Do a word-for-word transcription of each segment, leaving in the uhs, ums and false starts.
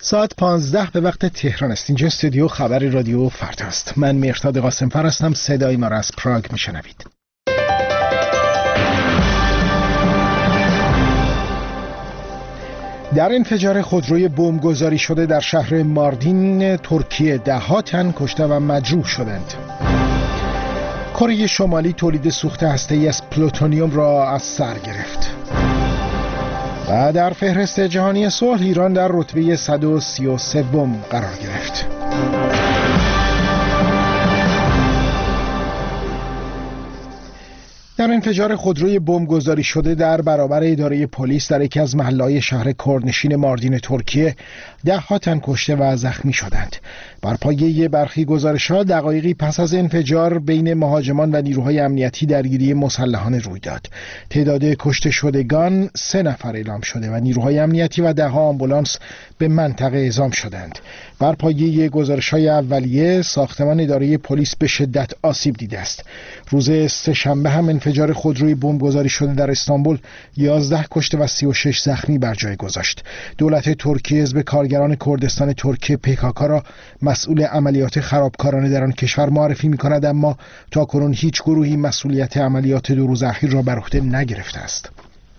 ساعت پانزده به وقت تهران است. اینجا استودیو خبر رادیو فردا است. من مهرداد قاسمفر هستم. صدای ما را از پراگ میشنوید. در انفجار خودروی بمبگذاری شده در شهر ماردین ترکیه ده ها تن کشته و مجروح شدند. کره شمالی تولید سوخت هسته‌ای از پلوتونیوم را از سر گرفت. و در فهرست جهانی صلح ایران در رتبه صد و سی و سه قرار گرفت. در انفجار خودروی بمبگذاری شده در برابر اداره پلیس در یکی از محله‌های شهر کردنشین ماردین ترکیه ده ها تن کشته و زخمی شدند. بر پایه برخی گزارش‌ها دقایقی پس از انفجار بین مهاجمان و نیروهای امنیتی درگیری مسلحانه روی داد. تعداد کشته شدگان سه نفر اعلام شده و نیروهای امنیتی و ده ها آمبولانس به منطقه اعزام شدند. بر پایه گزارش‌های اولیه ساختمان اداره پلیس به شدت آسیب دیده است. روز سه‌شنبه هم انفجار خودروی بمبگذاری شده در استانبول یازده کشته و سی و شش زخمی بر جای گذاشت. دولت ترکیه حزب کارگران کردستان ترکیه پی کی کی را مسئول عملیات خرابکارانه در آن کشور معرفی می‌کند، اما تاکنون هیچ گروهی مسئولیت عملیات دو روز اخیر را بر عهده نگرفته است.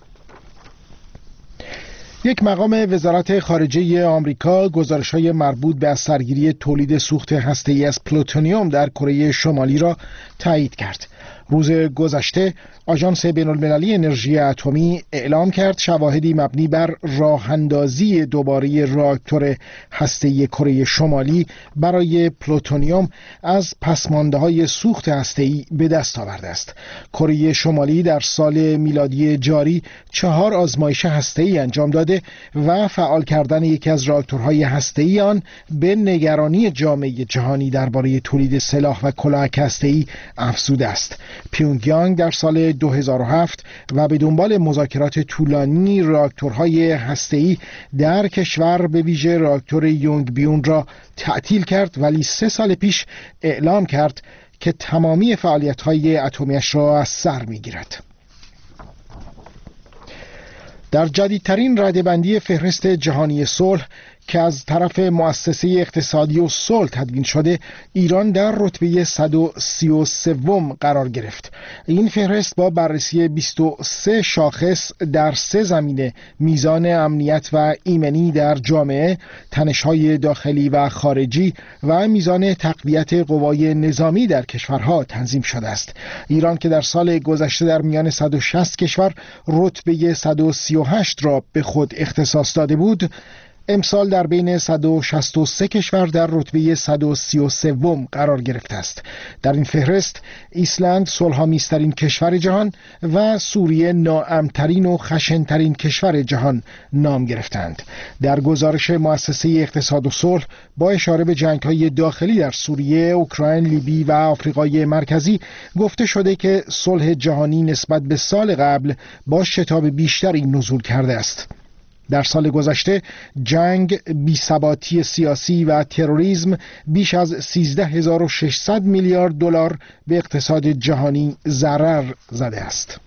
یک مقام وزارت خارجه آمریکا گزارش‌های مربوط به از سرگیری تولید سوخت هسته‌ای از پلوتونیوم در کره شمالی را تایید کرد. روز گذشته آژانس بین‌المللی انرژی اتمی اعلام کرد شواهدی مبنی بر راه‌اندازی دوباره راکتور هسته‌ای کره شمالی برای پلوتونیوم از پسمانده‌های سوخت هسته‌ای به دست آورده است. کره شمالی در سال میلادی جاری چهار آزمایش هسته‌ای انجام داده و فعال کردن یکی از راکتورهای هسته‌ای آن به نگرانی جامعه جهانی درباره تولید سلاح و کلاهک هسته‌ای افزوده است. پیونگیانگ در سال دو هزار و هفت و به دنبال مذاکرات طولانی راکتورهای هسته‌ای در کشور به ویژه راکتور یونگ بیون را تعطیل کرد، ولی سه سال پیش اعلام کرد که تمامی فعالیت‌های اتمیش را از سر می‌گیرد. در جدیدترین رده‌بندی فهرست جهانی صلح که از طرف مؤسسه اقتصادی و صلح تدوین شده، ایران در رتبه صد و سی و سه قرار گرفت. این فهرست با بررسی بیست و سه شاخص در سه زمینه، میزان امنیت و ایمنی در جامعه، تنش‌های داخلی و خارجی و میزان تقویت قوای نظامی در کشورها تنظیم شده است. ایران که در سال گذشته در میان صد و شصت کشور رتبه صد و سی و هشت را به خود اختصاص داده بود، امسال در بین صد و شصت و سه کشور در رتبه صد و سی و سه قرار گرفته است. در این فهرست ایسلند صلح‌آمیزترین کشور جهان و سوریه ناامن‌ترین و خشن‌ترین کشور جهان نام گرفتند. در گزارش مؤسسه اقتصاد و صلح با اشاره به جنگ‌های داخلی در سوریه، اوکراین، لیبی و آفریقای مرکزی گفته شده که صلح جهانی نسبت به سال قبل با شتاب بیشتری نزول کرده است. در سال گذشته جنگ، بی‌ثباتی سیاسی و تروریسم بیش از سیزده هزار و ششصد میلیارد دلار به اقتصاد جهانی ضرر زده است.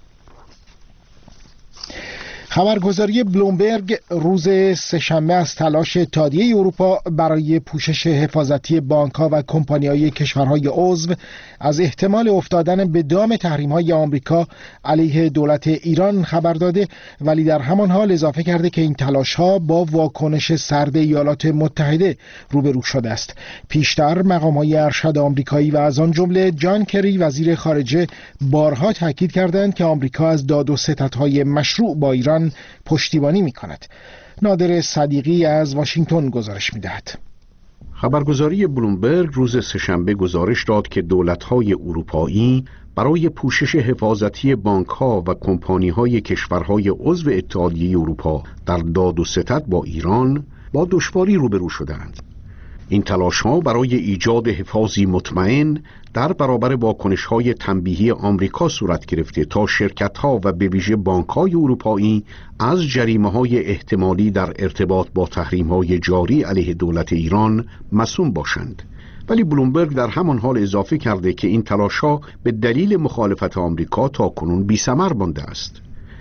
خبرگزاری بلومبرگ روز سه‌شنبه از تلاش اتحادیه اروپا برای پوشش حفاظتی بانک‌ها و کمپانی‌های کشورهای عضو از احتمال افتادن به دام تحریم‌های آمریکا علیه دولت ایران خبر داده، ولی در همان حال اضافه کرده که این تلاش‌ها با واکنش سرد ایالات متحده روبرو شده است. پیشتر مقام‌های ارشد آمریکایی و از آن جمله جان کری وزیر خارجه بارها تاکید کردند که آمریکا از داد و ستدهای مشروع با ایران پشتیبانی می کند. نادر صدیقی از واشنگتن گزارش می دهد. خبرگزاری بلومبرگ روز سه‌شنبه گزارش داد که دولت‌های اروپایی برای پوشش حفاظتی بانک‌ها و کمپانی‌های کشورهای عضو اتحادیه اروپا در داد و ستد با ایران با دشواری روبرو شدند. این تلاش‌ها برای ایجاد حفاظی مطمئن در برابر واکنش‌های تنبیهی آمریکا صورت گرفته تا شرکت‌ها و به ویژه بانک‌های اروپایی از جریمه‌های احتمالی در ارتباط با تحریم‌های جاری علیه دولت ایران مصون باشند. ولی بلومبرگ در همان حال اضافه کرده که این تلاش‌ها به دلیل مخالفت آمریکا تاکنون بی‌ثمر مانده است.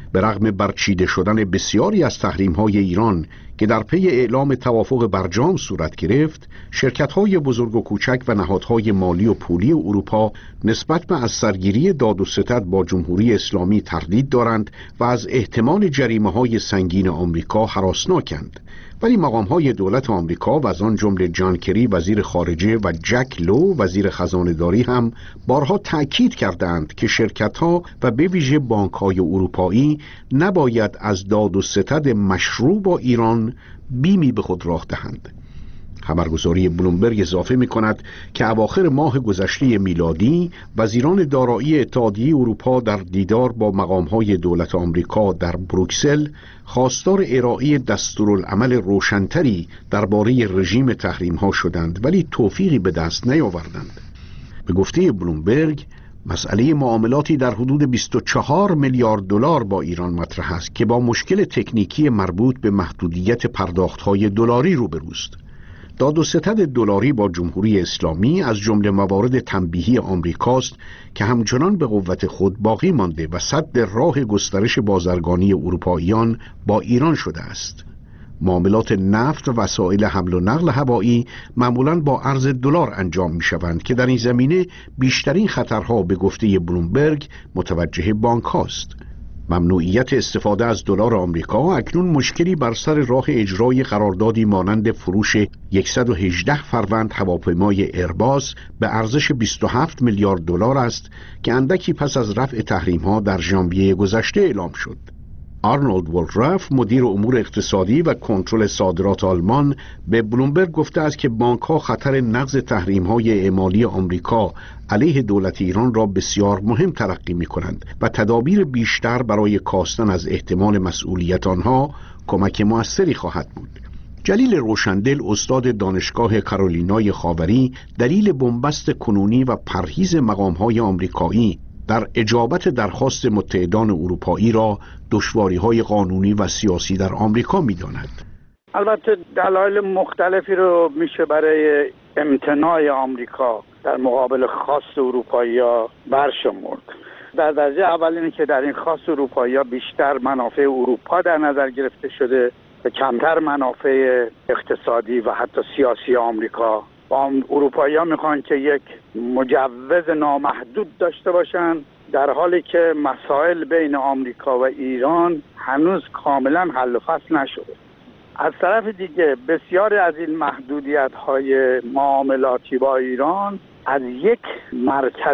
به رغم برچیده شدن بسیاری از تحریم‌های ایران که در پی اعلام توافق برجام صورت گرفت، شرکت‌های بزرگ و کوچک و نهادهای مالی و پولی اروپا نسبت به از سرگیری داد و ستد با جمهوری اسلامی تردید دارند و از احتمال جریمه‌های سنگین آمریکا هراسناکند. ولی مقام‌های دولت آمریکا و از آن جمله جان کری وزیر خارجه و جک لو وزیر خزانه‌داری هم بارها تأکید کردند که شرکت‌ها و به ویژه بانک‌های اروپایی نباید از داد و ستد مشروع با ایران بیمی به خود راه دهند. خبرگزاری بلومبرگ اضافه می کند که اواخر ماه گذشته میلادی وزیران دارایی اتحادیه اروپا در دیدار با مقام‌های دولت آمریکا در بروکسل خواستار ارائه دستورالعمل روشن‌تری درباره رژیم تحریم‌ها شدند، ولی توفیقی به دست نیاوردند. به گفته بلومبرگ، مسئله معاملاتی در حدود بیست و چهار میلیارد دلار با ایران مطرح است که با مشکل تکنیکی مربوط به محدودیت پرداخت‌های دلاری روبروست. داد و ستد دلاری با جمهوری اسلامی از جمله موارد تنبیهی آمریکاست که همچنان به قوت خود باقی مانده و سد راه گسترش بازرگانی اروپاییان با ایران شده است. معاملات نفت و وسایل حمل و نقل هوایی معمولاً با ارز دلار انجام می شوند که در این زمینه بیشترین خطرها به گفته بلومبرگ متوجه بانک هاست. ممنوعیت استفاده از دلار آمریکا اکنون مشکلی بر سر راه اجرای قراردادی مانند فروش صد و هجده فروند هواپیمای ایرباس به ارزش بیست و هفت میلیارد دلار است که اندکی پس از رفع تحریم‌ها در ژانویه گذشته اعلام شد. آرنولد وولراف مدیر امور اقتصادی و کنترل صادرات آلمان به بلومبرگ گفته است که بانک‌ها خطر نقض تحریم‌های اعمالی آمریکا علیه دولت ایران را بسیار مهم تلقی می‌کنند و تدابیر بیشتر برای کاستن از احتمال مسئولیت آنها کمک موثری خواهد بود. جلیل روشندل استاد دانشگاه کارولینای خاوری دلیل بنبست کنونی و پرهیز مقام‌های آمریکایی در اجابت درخواست متحدان اروپایی را دشواری‌های قانونی و سیاسی در آمریکا می‌داند. البته دلایل مختلفی رو میشه برای امتناع آمریکا در مقابل خواست اروپایی‌ها برشمرد. در درجه اول اینه که در این خواست اروپایی‌ها بیشتر منافع اروپا در نظر گرفته شده و کمتر منافع اقتصادی و حتی سیاسی آمریکا. اروپایی‌ها میخوان که یک مجوز نامحدود داشته باشن، در حالی که مسائل بین آمریکا و ایران هنوز کاملا حل و فصل نشده. از طرف دیگه بسیاری از این محدودیت‌های معاملاتی با ایران از یک مرکز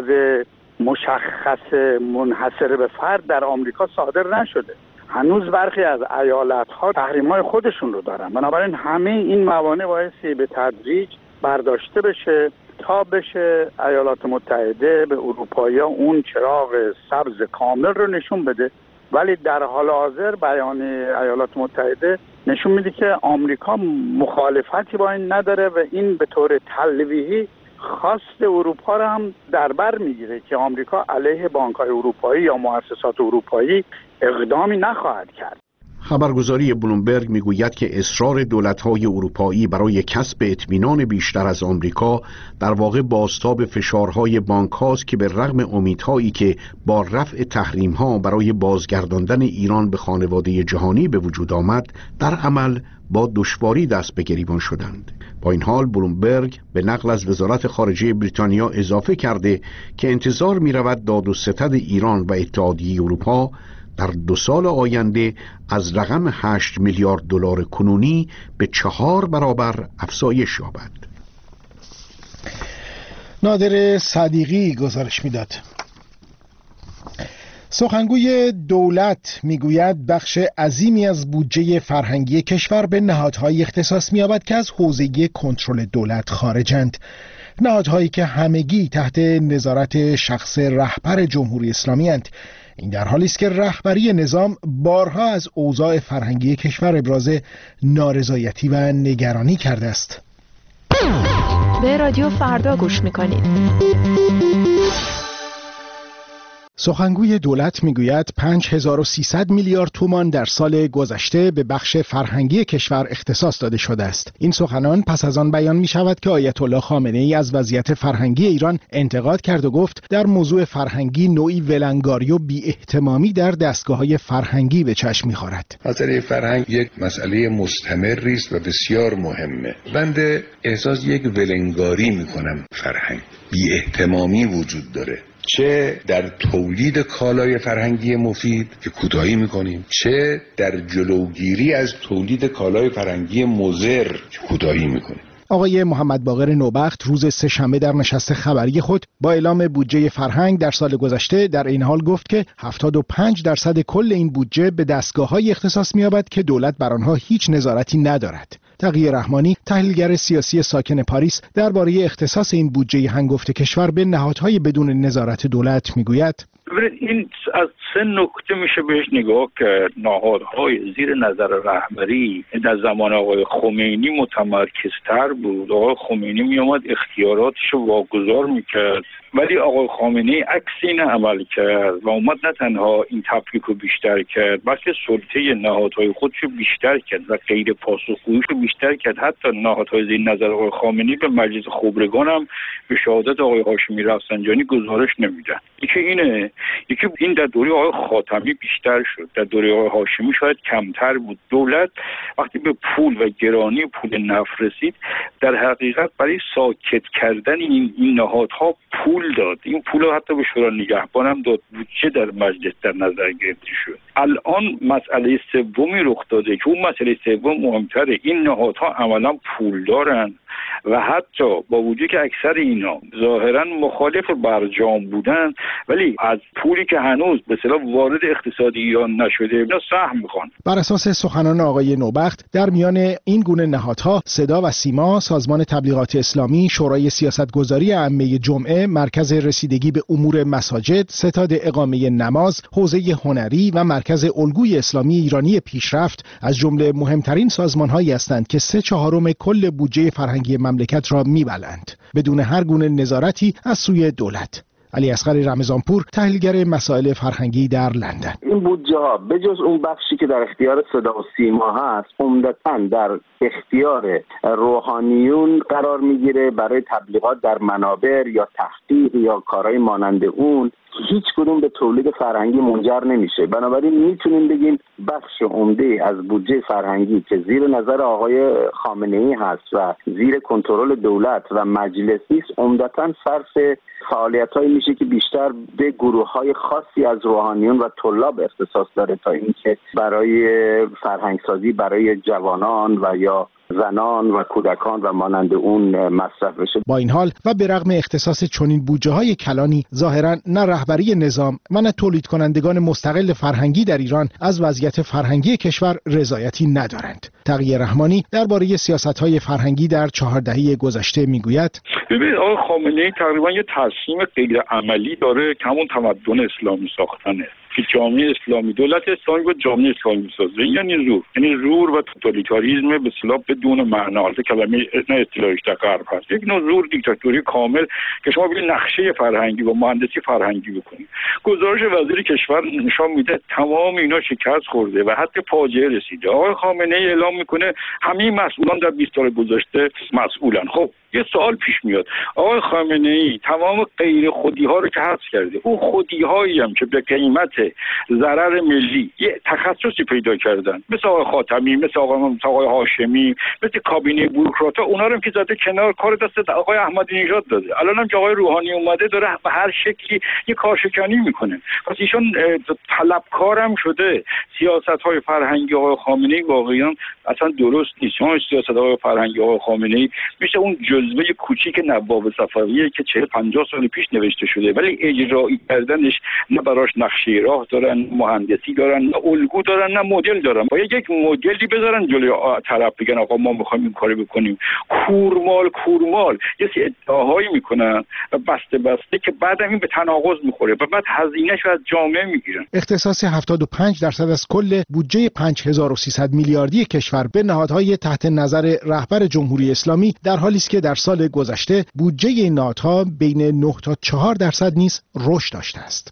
مشخص منحصر به فرد در آمریکا صادر نشده. هنوز برخی از ایالت‌ها تحریم‌های خودشون رو دارن. بنابراین همه این موانع بایستی به تدریج برداشته بشه تا بشه ایالات متحده به اروپایی‌ها اون چراغ سبز کامل رو نشون بده. ولی در حال حاضر بیان ایالات متحده نشون میده که آمریکا مخالفتی با این نداره و این به طور تلویحی خواست اروپا را هم در بر میگیره که آمریکا علیه بانک‌های اروپایی یا مؤسسات اروپایی اقدامی نخواهد کرد. خبرگزاری بلومبرگ میگوید که اصرار دولت‌های اروپایی برای کسب اطمینان بیشتر از آمریکا در واقع بازتاب فشارهای بانک‌هاست که به رغم امیدهایی که با رفع تحریم‌ها برای بازگرداندن ایران به خانواده جهانی به وجود آمد، در عمل با دشواری دست به گریبان شدند. با این حال بلومبرگ به نقل از وزارت خارجه بریتانیا اضافه کرده که انتظار می‌رود داد و ستد ایران و اتحادیه اروپا در دو سال آینده از رقم هشت میلیارد دلار کنونی به چهار برابر افزایش یابد. نادر صدیقی گزارش میداد. سخنگوی دولت میگوید بخش عظیمی از بودجه فرهنگی کشور به نهادهای اختصاص می‌یابد که از حوزه کنترل دولت خارجند. نهادهایی که همگی تحت نظارت شخص رهبر جمهوری اسلامی اند. این در حالی است که رهبری نظام بارها از اوضاع فرهنگی کشور ابراز نارضایتی و نگرانی کرده است. به رادیو فردا گوش می‌کنید. سخنگوی دولت میگوید پنج هزار و سیصد میلیارد تومان در سال گذشته به بخش فرهنگی کشور اختصاص داده شده است. این سخنان پس از آن بیان می شود که آیت الله خامنه ای از وضعیت فرهنگی ایران انتقاد کرد و گفت در موضوع فرهنگی نوعی ولنگاری و بی‌احتمامی در دستگاه‌های فرهنگی به چشم می‌خورد. مسئله فرهنگ یک مسئله مستمری است و بسیار مهمه. بنده احساس یک ولنگاری می‌کنم. فرهنگ بی‌احتمامی وجود داره، چه در تولید کالای فرهنگی مفید که کوتاهی میکنیم، چه در جلوگیری از تولید کالای فرهنگی مضر که کوتاهی میکنیم. آقای محمد باقر نوبخت روز سه‌شنبه در نشست خبری خود با اعلام بودجه فرهنگ در سال گذشته در این حال گفت که هفتاد و پنج درصد کل این بودجه به دستگاه‌های اختصاص می‌یابد که دولت بر آنها هیچ نظارتی ندارد. تقی رحمانی، تحلیلگر سیاسی ساکن پاریس، درباره اختصاص این بودجه هنگفت کشور به نهادهای بدون نظارت دولت میگوید: این از سه نکته میشه بهش نگاه کرد. نهادهای زیر نظر رهبری در زمان آقای خمینی متمرکزتر بود. آقای خمینی میامد اختیاراتش رو واگذار میکرد، ولی آقای خامنه‌ای عکس این عمل کرد و اومد نه تنها این تفکیک رو بیشتر کرد، بلکه سلطه نهادهای خودش رو بیشتر کرد و غیر پاسخگوییش رو بیشتر کرد. حتی نهادهای زیر نظر آقای خامنه‌ای به مجلس خبرگان هم به شهادت آقای هاشمی رفسنجانی گزارش نمیدن. یکی اینه، یکی این در دوره آقای خاتمی بیشتر شد، در دوره آقای هاشمی شاید کمتر بود. دولت وقتی به پول و گرانی پول نفت رسید، در حقیقت برای ساکت کردن این, این نهادها پول داد. این پول رو حتی به شورای نگهبان هم داد، بودجه در مجلس در نظر گرفته شد. الان مسئله سومی رخ داده که اون مسئله سوم مهمتره. این نهادها عملا پول دارن و حتی با وجود که اکثر اینا ظاهرا مخالف برجام بودن، ولی از پولی که هنوز به اصطلاح وارد اقتصاد ایران نشده اینا سهم میخوان. بر اساس سخنان آقای نوبخت، در میان این گونه نهادها صدا و سیما، سازمان تبلیغات اسلامی، شورای سیاستگذاری عامه جمعه، مرکز رسیدگی به امور مساجد، ستاد اقامه نماز، حوزه هنری و مرکز الگوی اسلامی ایرانی پیشرفت از جمله مهمترین سازمان‌هایی هستند که سه چهارم کل بودجه فرهنگی مملکت را می‌بلند بدون هر گونه نظارتی از سوی دولت. علی اصغر رمضانپور، تحلیلگر مسائل فرهنگی در لندن: این بودجه ها به جز اون بخشی که در اختیار صدا و سیما هست، عمدتاً در اختیار روحانیون قرار میگیره برای تبلیغات در منابر یا تحقیق یا کارهای مانند اون. هیچ کدوم به تولید فرهنگی منجر نمیشه. بنابراین میتونیم بگیم بخش عمده از بودجه فرهنگی که زیر نظر آقای خامنه‌ای هست و زیر کنترل دولت و مجلسی است، عمدتاً صرف فعالیت‌هایی میشه که بیشتر به گروه‌های خاصی از روحانیون و طلاب اختصاص داره تا اینکه برای فرهنگسازی برای جوانان و یا زنان و کودکان و مانند اون مصرف بشه. با این حال و به رغم اختصاص چنین بودجه‌های کلانی، ظاهراً نه رهبری نظام و نه تولید کنندگان مستقل فرهنگی در ایران از وضعیت فرهنگی کشور رضایتی ندارند. تقی رحمانی درباره سیاست‌های فرهنگی در چهار دهه گذشته میگوید: ببینید آقای خامنه‌ای تقریبا یه تصمیم غیر عملی داره که همون تمدن اسلامی ساختنه، که جامعه اسلامی، دولت اسلامی با جامعه اسلامی سازه. یعنی زور، یعنی زور و توتالیتاریسم به اصطلاح بدون معنا. البته کلمه نه اصطلاحش در غرب هست. یک نوع زور، دیکتاتوری کامل که شما ببینید نقشه فرهنگی و مهندسی فرهنگی بکنید. گزارش وزیر کشور نشان میده تمام اینا شکست خورده و حتی فاجعه رسیده. آقای خامنه‌ای اعلام میکنه همه مسئولان در بیست سال گذشته مسئولن. خب یه سوال پیش میاد، آقای خامنه‌ای تمام غیر خودی ها رو که حذف کرده، اون خودی هایی هم که به قیمت ضرر ملی یه تخصصی پیدا کردن، مثل آقای خاتمی، مثل آقای, آقای هاشمی، مثل کابینه بوروکراتا، اونا رو هم که زده کنار، کار دست آقای احمدی نژاد داده. الان هم که آقای روحانی اومده داره به هر شکلی یه کارشکنی میکنه. پس ایشون طلبکارم شده. سیاست‌های فرهنگی آقای خامنه‌ای واقعا اصلا درست نیست. اون سیاست آقای فرهنگی آقای خامنه‌ای میشه اون جزوه کوچیک نواب صفویه که چهل پنجاه سال پیش نوشته شده، ولی اجرایی کردنش نه براش نقشه راه دارن، مهندسی دارن، نه الگو دارن، نه مدل دارن. باید یک مدلی بذارن جلوی طرف، بگن آقا ما میخوایم این کارو بکنیم. کورمال کورمال یه سری ادعاهایی میکنن و بسته بسته که بعدم این به تناقض میخوره و بعد هزینه‌شو از جامعه میگیرن. اختصاص هفتاد و پنج درصد از کل بودجه پنج هزار و سیصد میلیاردی کشور به نهادهای تحت نظر رهبر جمهوری اسلامی در حالی است که در در سال گذشته بودجه ناتو بین نه تا چهار درصد نیز رشد داشته است.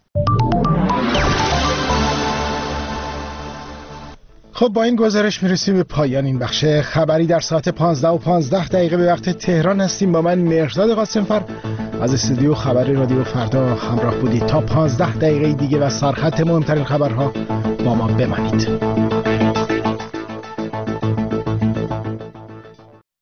خب با این گزارش میرسیم به پایان این بخش خبری. در ساعت پانزده و پانزده دقیقه به وقت تهران هستیم. با من مهرزاد قاسمفر از استودیو خبری رادیو فردا همراه بودید. تا پانزده دقیقه دیگه و سرخط مهمترین خبرها با ما بمانید.